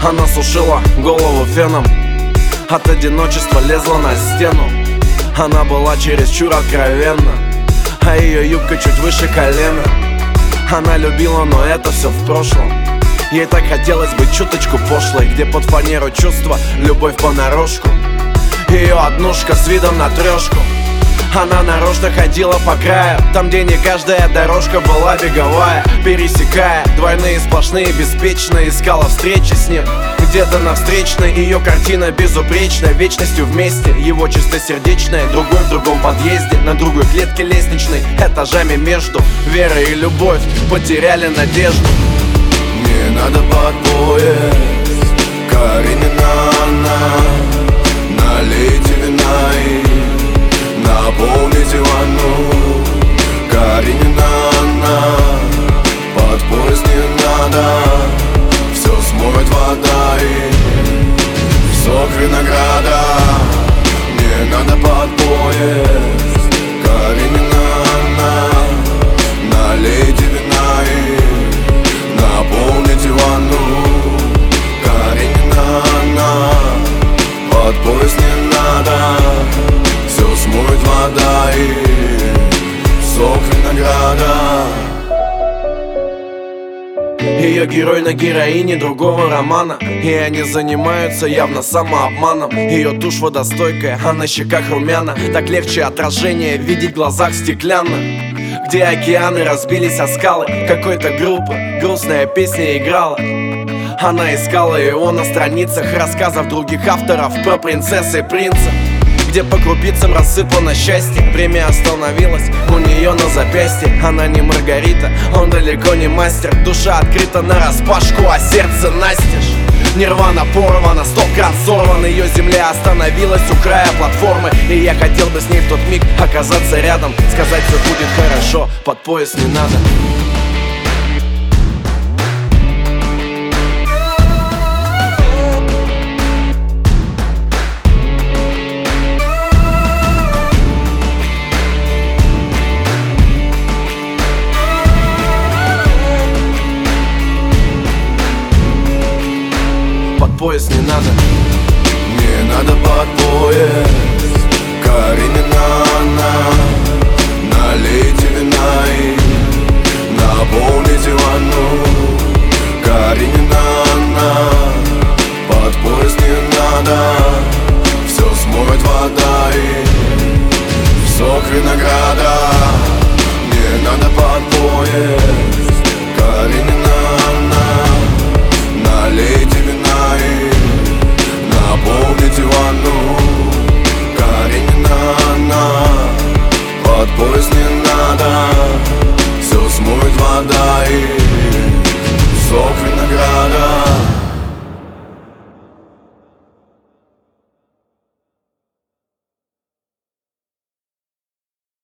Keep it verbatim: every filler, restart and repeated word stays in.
Она сушила голову феном, от одиночества лезла на стену. Она была чересчур откровенна, а ее юбка чуть выше колена. Она любила, но это все в прошлом. Ей так хотелось быть чуточку пошлой, где под фанеру чувства, любовь понарошку. Ее однушка с видом на трешку. Она нарочно ходила по краю, там, где не каждая дорожка была беговая. Пересекая двойные сплошные, беспечно искала встречи с ним. Где-то на встречной ее картина безупречная, вечностью вместе, его чистосердечная. Другой в другом подъезде, на другой клетке лестничной, этажами между верой и любовь потеряли надежду. Мне надо под поезд, Каренина она. Налейте вина и наполните ванну. Каренина она. Под поезд не надо, все смоет вода и сок винограда. Мне надо под поезд, Каренина она. Налейте вина и наполните ванну. Каренина она. Под поезд не надо, все смоет вода и сок винограда. Ее герой на героине другого романа, и они занимаются явно самообманом. Ее тушь водостойкая, а на щеках румяна. Так легче отражение видеть в глазах стеклянно. Где океаны разбились о скалы какой-то группы, грустная песня играла. Она искала его на страницах рассказов других авторов про принцесс и принца, где по крупицам рассыпано счастье. Время остановилось у нее на запястье. Она не Маргарита, он далеко не мастер. Душа открыта нараспашку, а сердце настежь. Нирвана порвана, сто крат сорван. Ее земля остановилась у края платформы, и я хотел бы с ней в тот миг оказаться рядом. Сказать, все будет хорошо, под поезд не надо. Под поезд не надо. Мне надо под поезд, Каренина она. Налейте вина и наполните ванну. Каренина она. Под поезд не надо, все смоет вода и сок винограда. Мне надо под поезд, Каренина она. Налейте вина и наполните ванну. Каренина она. Под поезд не надо, все смоет вода и сок винограда.